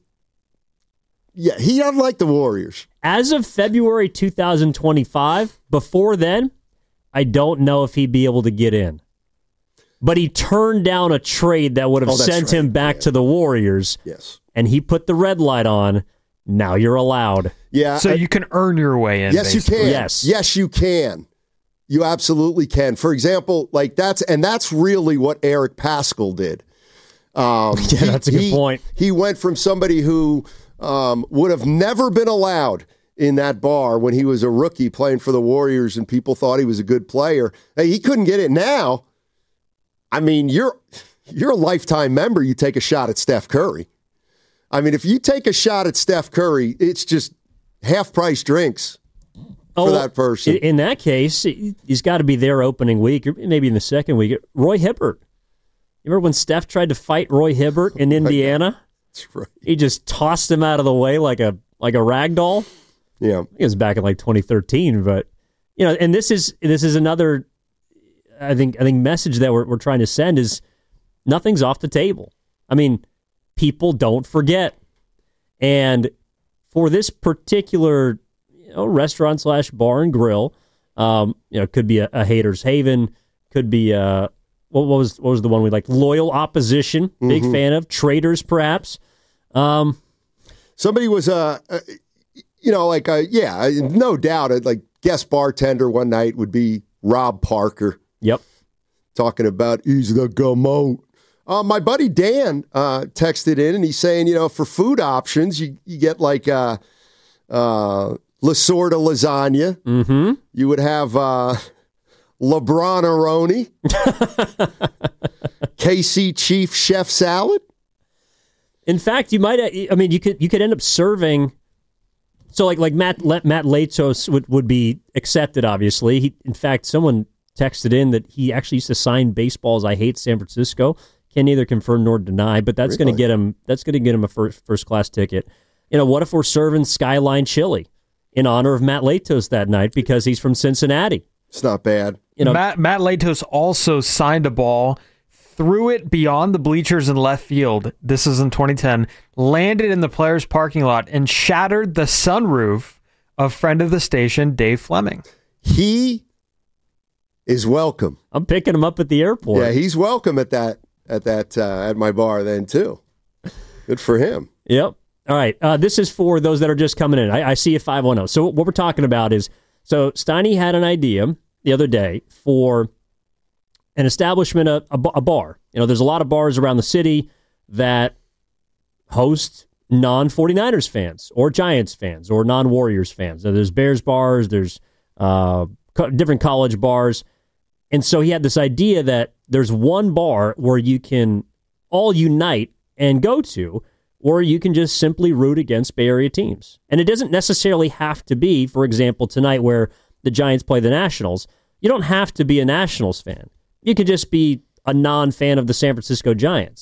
yeah, he doesn't like the Warriors. As of February two thousand twenty-five, before then, I don't know if he'd be able to get in. But he turned down a trade that would have Oh, that's sent right. him back Yeah. to the Warriors. Yes. And he put the red light on. Now you're allowed. Yeah. So I- you can earn your way in. Yes, basically. you can. Yes. Yes, you can. You absolutely can. For example, like that's and that's really what Eric Paschal did. Um, Yeah, that's a good he- point. He went from somebody who um, would have never been allowed in that bar when he was a rookie playing for the Warriors, and people thought he was a good player. Hey, he couldn't get it now. I mean, you're you're a lifetime member. You take a shot at Steph Curry. I mean, if you take a shot at Steph Curry, it's just half price drinks for Oh, that person. In that case, he's got to be there opening week, or maybe in the second week. Roy Hibbert. You remember when Steph tried to fight Roy Hibbert in Indiana? That's right. He just tossed him out of the way like a like a rag doll. Yeah, it was back in like twenty thirteen, but you know, and this is this is another, I think I think message that we're we're trying to send is nothing's off the table. I mean, people don't forget, and for this particular you know restaurant slash bar and grill, um, you know, it could be a, a Hater's Haven, could be a what, what was what was the one we liked? Loyal Opposition, big Mhm. fan of. Traders, perhaps. Um, Somebody was uh, uh you know, like uh, yeah, no doubt. uh, Like guest bartender one night would be Rob Parker. Yep, talking about he's the GOAT. Uh, my buddy Dan uh, texted in and he's saying, you know, for food options, you you get like uh, uh, Lasorda lasagna. Mm-hmm. You would have uh, LeBron Aroni, K C Chief Chef salad. In fact, you might. I mean, you could you could end up serving. So, like like Matt Le, Matt Latos would, would be accepted. Obviously, he, in fact, someone texted in that he actually used to sign baseballs. I hate San Francisco. Can neither confirm nor deny, but that's going to get him. That's going to get him a first first class ticket. You know, what if we're serving Skyline Chili in honor of Matt Latos that night because he's from Cincinnati? It's not bad. You know, Matt Matt Latos also signed a ball, threw it beyond the bleachers in left field. This is in twenty ten. Landed in the players' parking lot and shattered the sunroof of friend of the station, Dave Fleming. He is welcome. I'm picking him up at the airport. Yeah, he's welcome at that at that uh, at my bar then too. Good for him. Yep. All right. Uh, this is for those that are just coming in. I, I see a five one zero. So what we're talking about is, so Steiny had an idea the other day for an establishment, a, a, a bar. You know, there's a lot of bars around the city that host non 49ers fans or Giants fans or non-Warriors fans. Now, there's Bears bars, there's uh, co- different college bars. And so he had this idea that there's one bar where you can all unite and go to, or you can just simply root against Bay Area teams. And it doesn't necessarily have to be, for example, tonight where the Giants play the Nationals. You don't have to be a Nationals fan. You could just be a non-fan of the San Francisco Giants.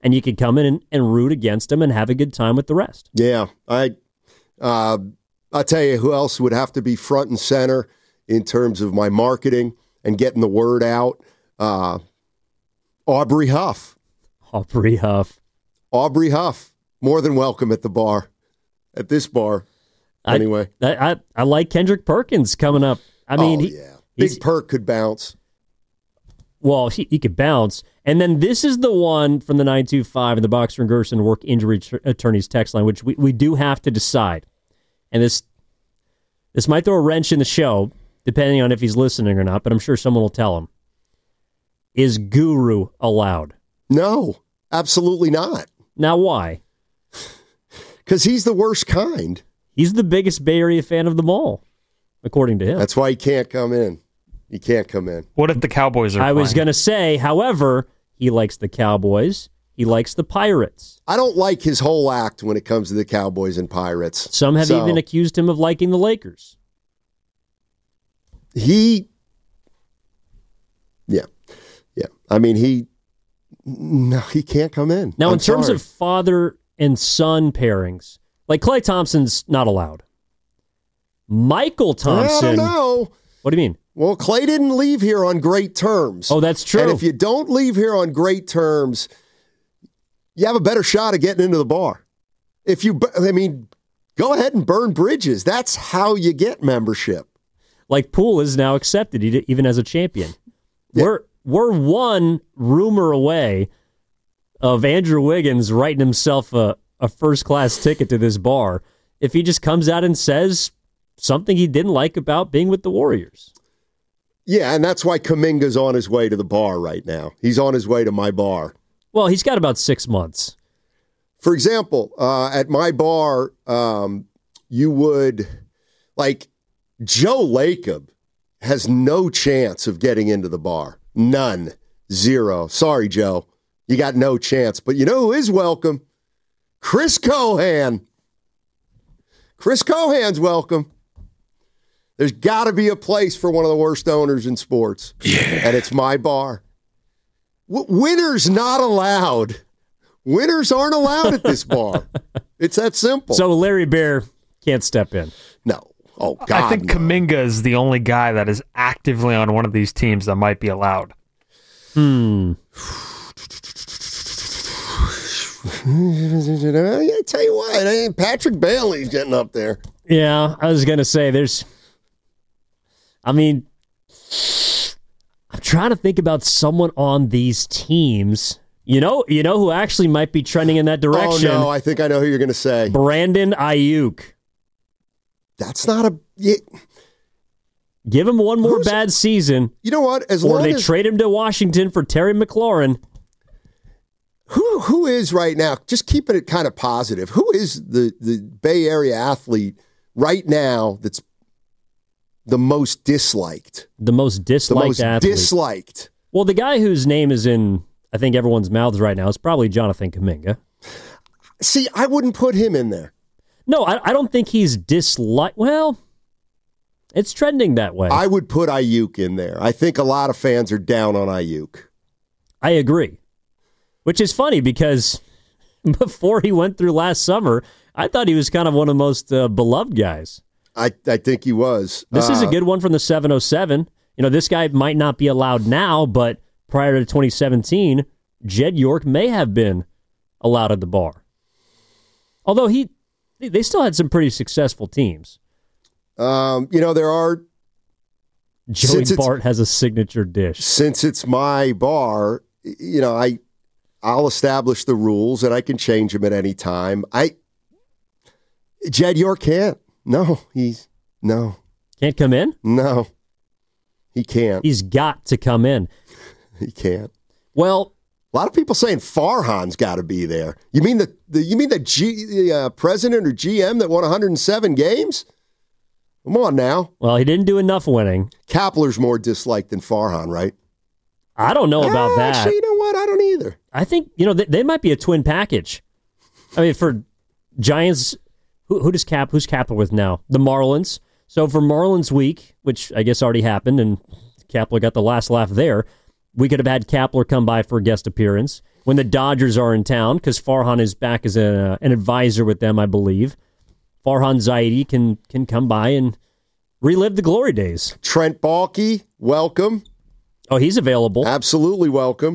and you could come in and, and root against them and have a good time with the rest. Yeah, I, uh, I'll tell you who else would have to be front and center in terms of my marketing and getting the word out. Uh, Aubrey Huff. Aubrey Huff. Aubrey Huff. More than welcome at the bar, at this bar. Anyway, I I, I like Kendrick Perkins coming up. I mean, oh, he, yeah, Big Perk could bounce. Well, he, he could bounce. And then this is the one from the nine two five and the Boxer and Gerson Work Injury tr- Attorneys text line, which we, we do have to decide. And this this might throw a wrench in the show, depending on if he's listening or not, but I'm sure someone will tell him. Is Guru allowed? No, absolutely not. Now, why? Because he's the worst kind. He's the biggest Bay Area fan of them all, according to him. That's why he can't come in. He can't come in. What if the Cowboys are I playing? was going to say, however, he likes the Cowboys. He likes the Pirates. I don't like his whole act when it comes to the Cowboys and Pirates. Some have So, even accused him of liking the Lakers. He, yeah, yeah. I mean, he, no, he can't come in. Now, I'm in terms sorry. of father and son pairings, like Klay Thompson's not allowed. Michael Thompson. I don't know. What do you mean? Well, Klay didn't leave here on great terms. Oh, that's true. And if you don't leave here on great terms, you have a better shot of getting into the bar. If you, I mean, go ahead and burn bridges. That's how you get membership. Like Poole is now accepted even as a champion. Yeah. We're we're one rumor away of Andrew Wiggins writing himself a, a first class ticket to this bar if he just comes out and says something he didn't like about being with the Warriors. Yeah, and that's why Kuminga's on his way to the bar right now. He's on his way to my bar. Well, he's got about six months. For example, uh, at my bar, um, you would, like, Joe Lacob has no chance of getting into the bar. None. Zero. Sorry, Joe. You got no chance. But you know who is welcome? Chris Cohan. Chris Cohan's welcome. There's got to be a place for one of the worst owners in sports. Yeah. And it's my bar. W- winners not allowed. Winners aren't allowed at this bar. It's that simple. So Larry Bear can't step in. No. Oh, God, I think no. Kuminga is the only guy that is actively on one of these teams that might be allowed. Hmm. I tell you what, I ain't Patrick Bailey's getting up there. Yeah, I was going to say there's, I mean, I'm trying to think about someone on these teams. You know, you know who actually might be trending in that direction? Oh, no, I think I know who you're going to say. Brandon Ayuk. That's not a... Yeah. Give him one more Who's, bad season. You know what? As or long they as, trade him to Washington for Terry McLaurin. Who Who is right now, just keeping it kind of positive, who is the, the Bay Area athlete right now that's the most disliked? The most disliked the most athlete. disliked. Well, the guy whose name is in, I think, everyone's mouths right now is probably Jonathan Kuminga. See, I wouldn't put him in there. No, I, I don't think he's disliked. Well, it's trending that way. I would put Ayuk in there. I think a lot of fans are down on Ayuk. I agree. Which is funny because before he went through last summer, I thought he was kind of one of the most uh, beloved guys. I, I think he was. This uh, is a good one from the seven oh seven. You know, this guy might not be allowed now, but prior to twenty seventeen, Jed York may have been allowed at the bar. Although he, they still had some pretty successful teams. Um, you know, there are... Joey Bart has a signature dish. Since it's my bar, you know, I, I'll establish the rules and I can change them at any time. I, Jed York can't. No, he's, no. Can't come in? No, he can't. He's got to come in. He can't. Well, a lot of people saying Farhan's got to be there. You mean the, the you mean the G, the uh, president or G M that won one hundred seven games? Come on now. Well, he didn't do enough winning. Kapler's more disliked than Farhan, right? I don't know about ah, that. Actually, you know what? I don't either. I think, you know, they, they might be a twin package. I mean, for Giants, who, who does Cap, who's Kapler with now? The Marlins. So for Marlins week, which I guess already happened, and Kapler got the last laugh there, we could have had Kapler come by for a guest appearance. when the Dodgers are in town, because Farhan is back as a, an advisor with them, I believe. Farhan Zaidi can can come by and relive the glory days. Trent Baalke, welcome. Oh, he's available. Absolutely welcome.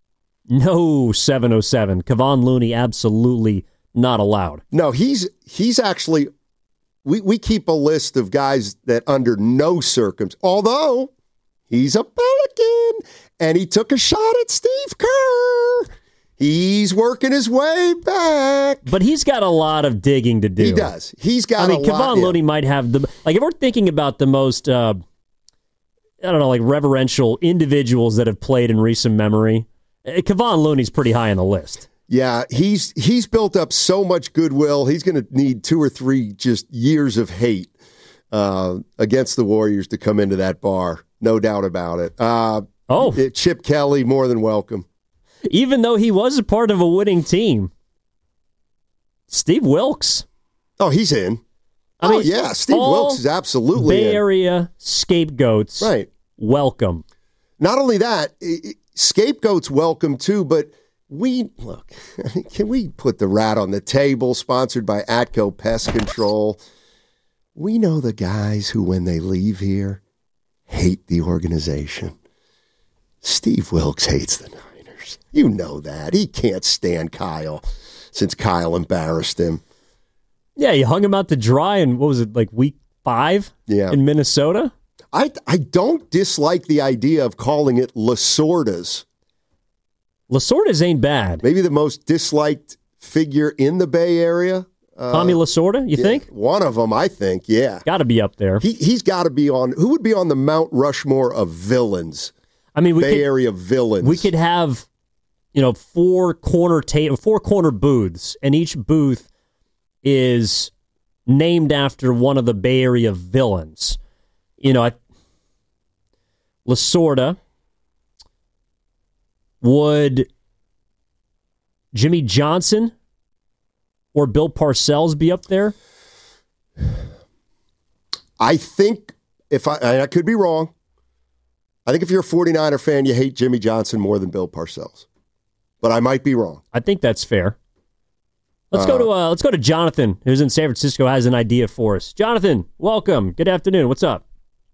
No seven oh seven. Kevon Looney, absolutely not allowed. No, he's he's actually, we, we keep a list of guys that under no circumstances, although he's a Pelican, and he took a shot at Steve Kerr. He's working his way back. But he's got a lot of digging to do. He does. He's got I mean, a lot. Kevon Looney yeah. might have the, like, if we're thinking about the most, uh, I don't know, like reverential individuals that have played in recent memory, Kevon Looney's pretty high on the list. Yeah, he's he's built up so much goodwill. He's going to need two or three just years of hate uh, against the Warriors to come into that bar. No doubt about it. Uh, oh. Chip Kelly, more than welcome. Even though he was a part of a winning team. Steve Wilkes. Oh, he's in. I oh, mean, yeah, Steve Wilkes is absolutely Bay in. Area scapegoats. Right. Welcome. Not only that, scapegoats welcome too, but we, look, can we put the rat on the table, sponsored by Atco Pest Control? We know the guys who, when they leave here, hate the organization. Steve Wilkes hates the Niners. You know that. He can't stand Kyle since Kyle embarrassed him. Yeah, you hung him out to dry in, what was it, like week five yeah. in Minnesota? I, I don't dislike the idea of calling it Lasorda's. Lasorda's ain't bad. Maybe the most disliked figure in the Bay Area. Uh, Tommy Lasorda, you yeah, think? One of them, I think, yeah. Got to be up there. He, he's got to be on, who would be on the Mount Rushmore of villains? I mean, we Bay could, Area villains. We could have, you know, four corner ta- four corner booths, and each booth is named after one of the Bay Area villains. You know, I, Lasorda, would Jimmy Johnson or Bill Parcells be up there? I think, if I, I could be wrong, I think if you're a 49er fan, you hate Jimmy Johnson more than Bill Parcells. But I might be wrong. I think that's fair. Let's uh, go to uh, let's go to Jonathan, who's in San Francisco, has an idea for us. Jonathan, welcome. Good afternoon. What's up?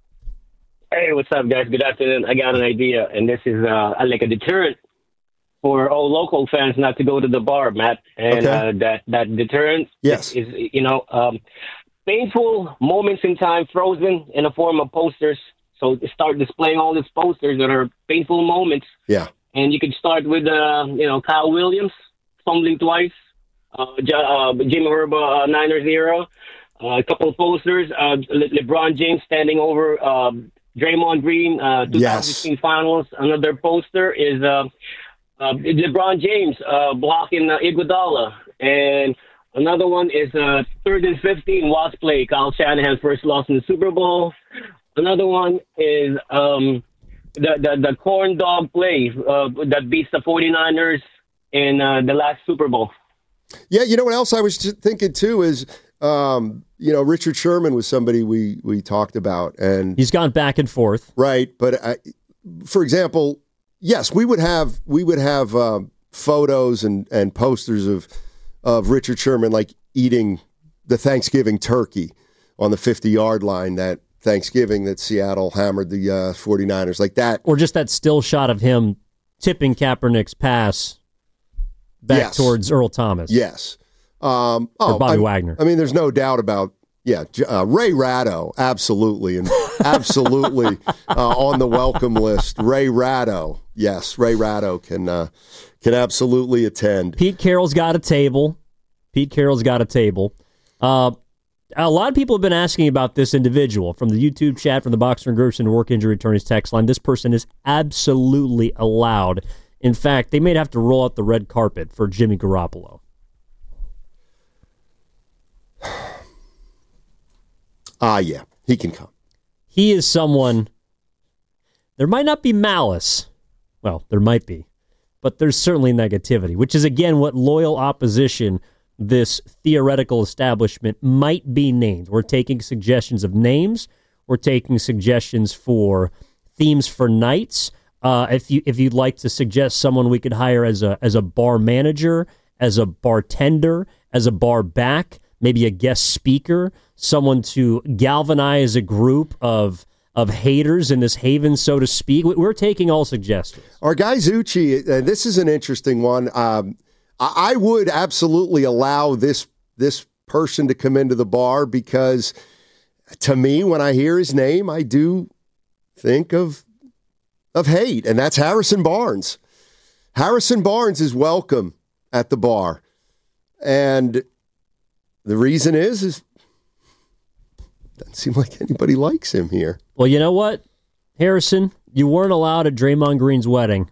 Hey, what's up, guys? Good afternoon. I got an idea, and this is uh, like a deterrent for all local fans not to go to the bar, Matt. And okay. uh, that that deterrent yes. is, is, you know, um, painful moments in time frozen in the form of posters. So start displaying all these posters that are painful moments. Yeah. And you could start with, uh, you know, Kyle Williams fumbling twice, uh, uh, Jimmy Herba, uh, Niners era, uh, a couple of posters, uh, Le- LeBron James standing over uh, Draymond Green, uh, twenty sixteen yes. Finals. Another poster is uh, uh, LeBron James uh, blocking uh, Iguodala. And another one is uh, third and fifteen, Watts play, Kyle Shanahan's first loss in the Super Bowl. Another one is um, the, the, the corn dog play uh, that beats the 49ers in uh, the last Super Bowl. Yeah, you know what else I was just thinking too is, um, you know, Richard Sherman was somebody we we talked about, and he's gone back and forth, right? But I, for example, yes, we would have we would have uh, photos and, and posters of of Richard Sherman like eating the Thanksgiving turkey on the fifty-yard line that Thanksgiving that Seattle hammered the uh, 49ers like that, or just that still shot of him tipping Kaepernick's pass back yes. towards Earl Thomas. Yes. Um, oh, or Bobby I, Wagner. I mean, there's no doubt about, yeah, uh, Ray Ratto, absolutely, and absolutely uh, on the welcome list. Ray Ratto, yes, Ray Ratto can uh, can absolutely attend. Pete Carroll's got a table. Pete Carroll's got a table. Uh, a lot of people have been asking about this individual from the YouTube chat, from the Boxer and Gerson Work Injury Attorneys text line. This person is absolutely allowed. In fact, they may have to roll out the red carpet for Jimmy Garoppolo. Ah, uh, yeah, he can come. He is someone, there might not be malice. Well, there might be, but there's certainly negativity, which is, again, what loyal opposition, this theoretical establishment, might be named. We're taking suggestions of names. We're taking suggestions for themes for nights. Uh, if you if you'd like to suggest someone we could hire as a as a bar manager, as a bartender, as a bar back, maybe a guest speaker, someone to galvanize a group of of haters in this haven, so to speak. We're taking all suggestions. Our guy Zucci, uh, this is an interesting one. Um, I, I would absolutely allow this this person to come into the bar because, to me, when I hear his name, I do think of of hate, and that's Harrison Barnes. Harrison Barnes is welcome at the bar, and the reason is is doesn't seem like anybody likes him here. Well, you know what, Harrison? You weren't allowed at Draymond Green's wedding,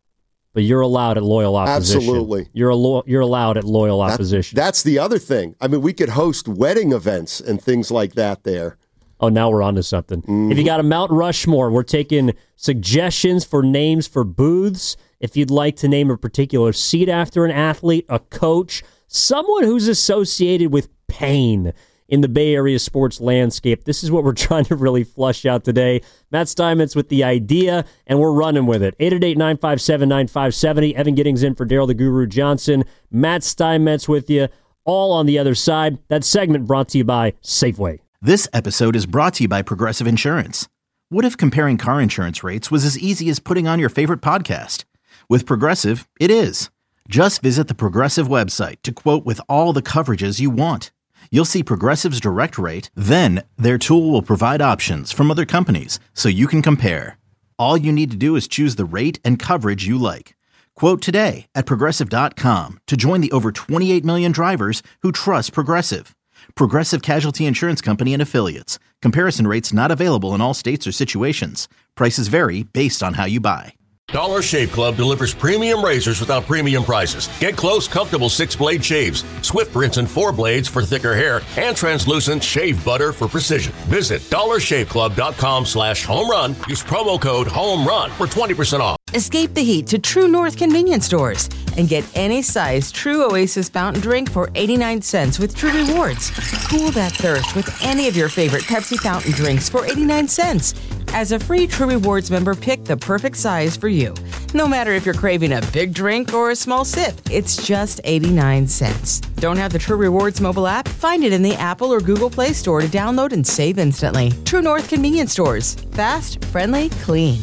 but you're allowed at loyal opposition. Absolutely. You're, a lo- you're allowed at loyal That- opposition. That's the other thing. I mean, we could host wedding events and things like that there. Oh, now we're on to something. Mm-hmm. If you got a Mount Rushmore, we're taking suggestions for names for booths. If you'd like to name a particular seat after an athlete, a coach, someone who's associated with pain in the Bay Area sports landscape, this is what we're trying to really flush out today. Matt Steinmetz with the idea, and we're running with it. eight eight eight, nine five seven, nine five seven zero. Evan Giddings in for Daryl the Guru Johnson. Matt Steinmetz with you, all on the other side. That segment brought to you by Safeway. This episode is brought to you by Progressive Insurance. What if comparing car insurance rates was as easy as putting on your favorite podcast? With Progressive, it is. Just visit the Progressive website to quote with all the coverages you want. You'll see Progressive's direct rate, then their tool will provide options from other companies so you can compare. All you need to do is choose the rate and coverage you like. Quote today at Progressive dot com to join the over twenty-eight million drivers who trust Progressive. Progressive Casualty Insurance Company and Affiliates. Comparison rates not available in all states or situations. Prices vary based on how you buy. Dollar Shave Club delivers premium razors without premium prices. Get close, comfortable six-blade shaves, swift rinse and four blades for thicker hair, and translucent shave butter for precision. Visit dollar shave club dot com slash home run. Use promo code HOMERUN for twenty percent off. Escape the heat to True North convenience stores and get any size True Oasis fountain drink for eighty-nine cents with True Rewards. Cool that thirst with any of your favorite Pepsi fountain drinks for eighty-nine cents. As a free True Rewards member, pick the perfect size for you. No matter if you're craving a big drink or a small sip, it's just eighty-nine cents. Don't have the True Rewards mobile app? Find it in the Apple or Google Play Store to download and save instantly. True North convenience stores. Fast, friendly, clean.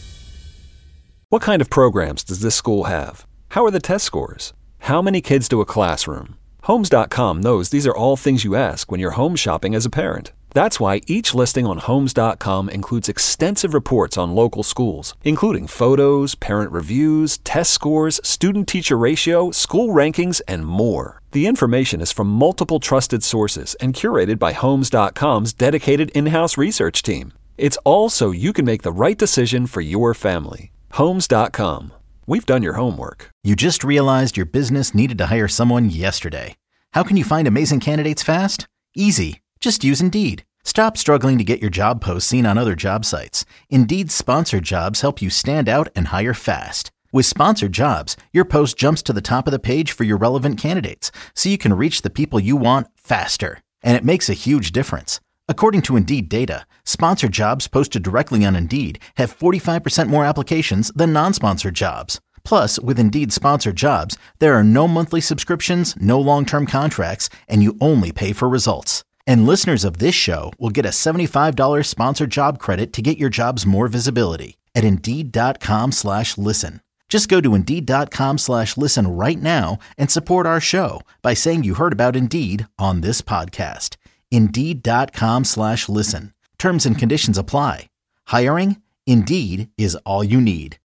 What kind of programs does this school have? How are the test scores? How many kids do a classroom? Homes dot com knows these are all things you ask when you're home shopping as a parent. That's why each listing on Homes dot com includes extensive reports on local schools, including photos, parent reviews, test scores, student-teacher ratio, school rankings, and more. The information is from multiple trusted sources and curated by Homes dot com's dedicated in-house research team. It's all so you can make the right decision for your family. Homes dot com. We've done your homework. You just realized your business needed to hire someone yesterday. How can you find amazing candidates fast? Easy. Just use Indeed. Stop struggling to get your job posts seen on other job sites. Indeed's sponsored jobs help you stand out and hire fast. With sponsored jobs, your post jumps to the top of the page for your relevant candidates, so you can reach the people you want faster. And it makes a huge difference. According to Indeed data, sponsored jobs posted directly on Indeed have forty-five percent more applications than non-sponsored jobs. Plus, with Indeed sponsored jobs, there are no monthly subscriptions, no long-term contracts, and you only pay for results. And listeners of this show will get a seventy-five dollars sponsored job credit to get your jobs more visibility at Indeed.com slash listen. Just go to Indeed.com slash listen right now and support our show by saying you heard about Indeed on this podcast. Indeed.com slash listen. Terms and conditions apply. Hiring? Indeed is all you need.